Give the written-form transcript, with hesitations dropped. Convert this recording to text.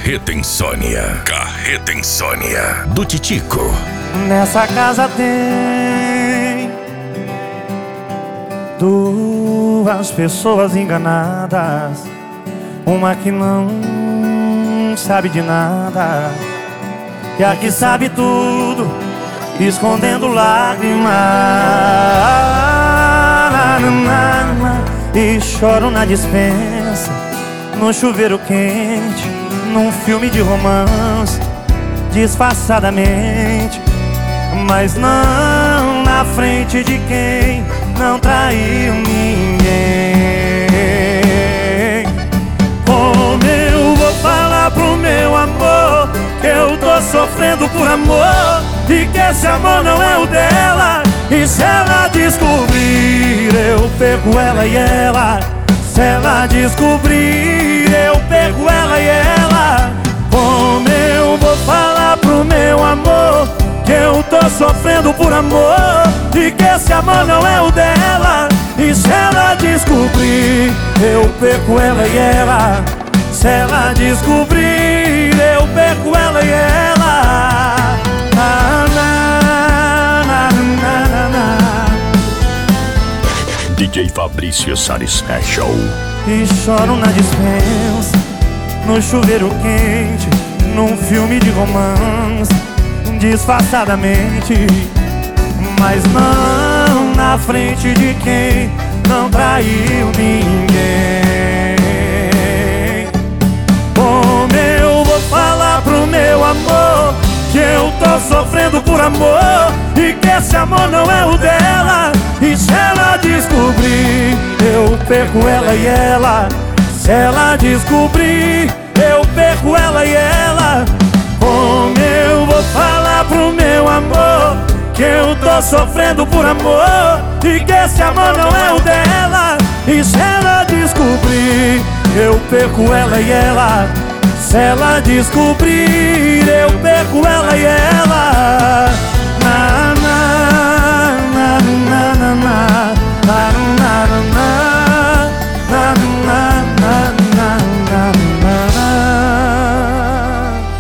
Carreta Insônia. Carreta Insônia. Do Titico. Nessa casa tem duas pessoas enganadas. Uma que não sabe de nada e a que sabe tudo, escondendo lágrimas. E choro na dispensa, no chuveiro quente, num filme de romance, disfarçadamente, mas não na frente de quem não traiu ninguém. Como eu vou falar pro meu amor que eu tô sofrendo por amor e que esse amor não é o dela? E se ela descobrir, eu pego ela e ela. Se ela descobrir, eu pego ela e ela. Como eu vou falar pro meu amor que eu tô sofrendo por amor e que esse amor não é o dela? E se ela descobrir, eu pego ela e ela. Se ela descobrir, eu pego ela e ela. DJ Fabrício Sara Special. E choro na dispensa, no chuveiro quente, num filme de romance, disfarçadamente, mas não na frente de quem não traiu ninguém. Como eu vou falar pro meu amor que eu tô sofrendo por amor e que esse amor não é o dela? E se ela descobrir, eu perco ela e ela. Se ela descobrir, eu perco ela e ela. Como eu vou falar pro meu amor que eu tô sofrendo por amor e que esse amor não é o dela? E se ela descobrir, eu perco ela e ela. Se ela descobrir, eu perco ela e ela.